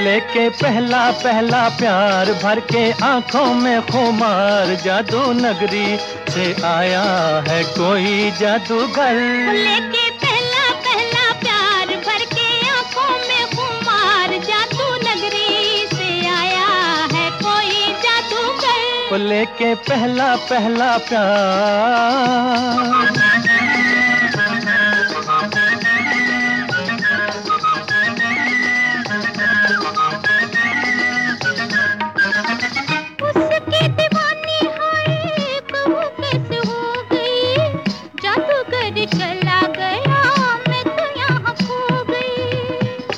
लेके पहला पहला प्यार भर के आंखों में खुमार, जादू नगरी से आया है कोई जादूगर। लेके पहला पहला प्यार भर के आंखों में खुमार, जादू नगरी से आया है कोई जादूगर। लेके पहला पहला प्यार। चला गया मैं तो यहाँ खो गई।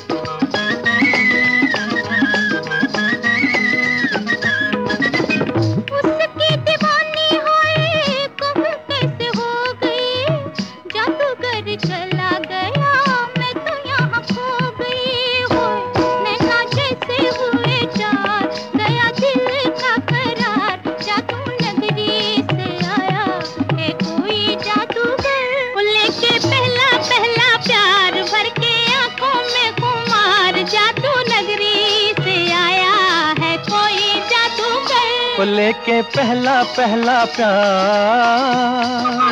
उसकी दीवानी होए कहूँ कैसे हो गई, जादूगर चला गया मैं तो यहाँ खो गई। हो नैना जैसे हुए चार, गया दिल का करार, जादू नगरी से आया है कोई जादूगर। लेके पहला पहला प्यार भर के आंखों में खुमार, जादू नगरी से आया है कोई जादूगर। लेके पहला पहला प्यार।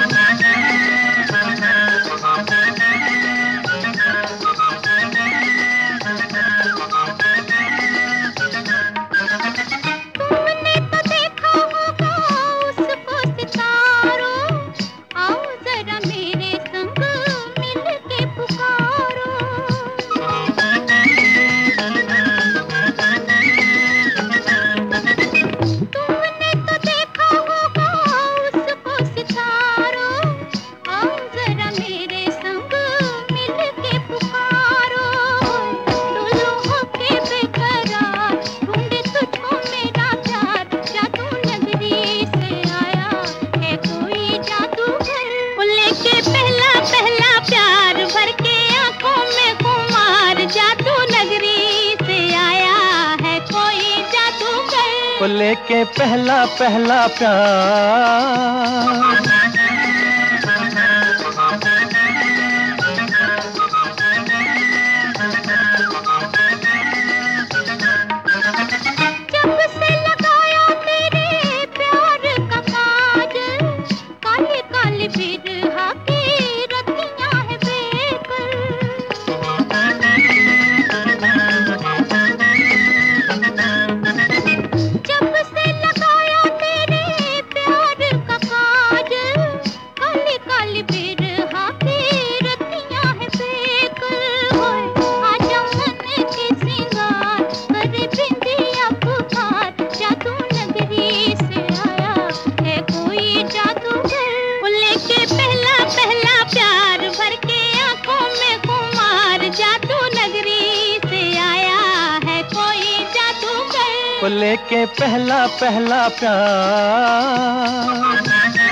लेके पहला पहला प्यार। जब से लगाया तेरे प्यार का काज, काली काली बिरहा की रतियां है बेकर। जब से लगाया तेरे प्यार का काज, काली काली बिरहा की रतियां है बेकर। आजा मन के सिंगार करे बिंदिया पुकार, जादू नगरी से आया है कोई जादूगर। लेके पहला पहला प्यार भर के आंखों में खुमार, जादू नगरी से आया है कोई जादूगर। लेके पहला पहला प्यार।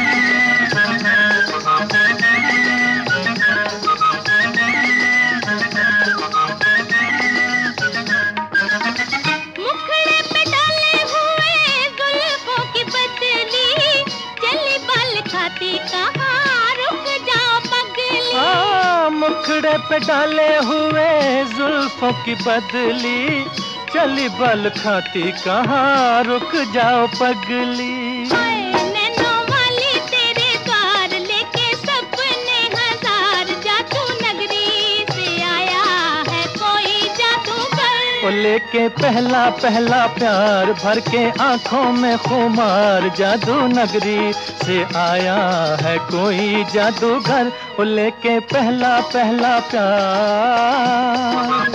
मुखड़े पे डाले हुए जुल्फों की बदली, चली बाल खाती कहाँ रुक जाओ पगली। मुखड़े पे डाले हुए जुल्फों की बदली, चली बल खाती कहाँ रुक जाओ पगली। नैनों वाली तेरे द्वार लेके सपने हजार, जादू नगरी से आया है कोई जादूगर। लेके पहला पहला प्यार भर के आंखों में खुमार, जादू नगरी से आया है कोई जादूगर। लेके पहला पहला प्यार।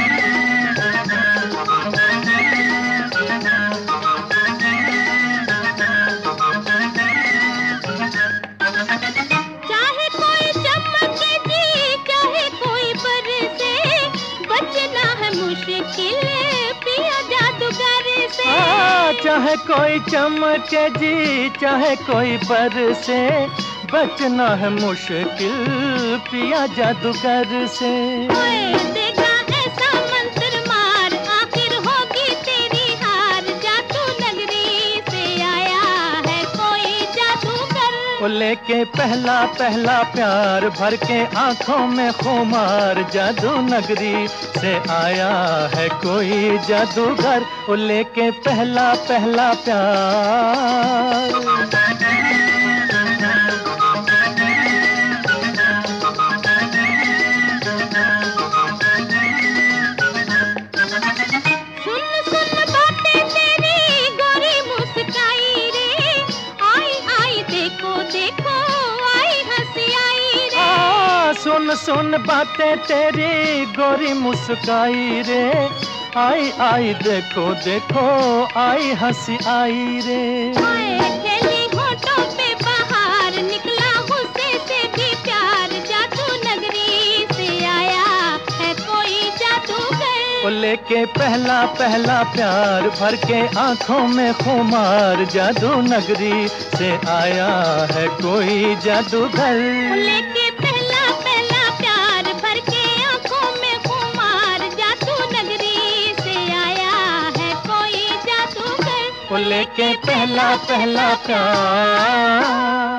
चाहे कोई चमके जी, चाहे कोई बरसे, बचना है मुश्किल पिया जादूगर से। चाहे कोई चमके जी, चाहे कोई बरसे, बचना है मुश्किल पिया जादूगर से। देगा ऐसा मंत्र मार, आखिर होगी तेरी हार, जादू नगरी से आया है कोई जादूगर। वो लेके पहला पहला प्यार भर के आंखों में खुमार, जादू नगरी से आया है कोई जादूगर, वो लेके पहला पहला प्यार। सुन सुन बातें तेरी गोरी मुस्काई रे, आई आई देखो देखो आई हंसी आई रे। खेली होठों पे बाहर निकला गुस्से से भी प्यार, जादू नगरी से आया है कोई जादूगर, वो लेके पहला पहला प्यार भर के आंखों में खुमार, जादू नगरी से आया है कोई जादूगर। लेके वो लेके पहला पहला प्यार।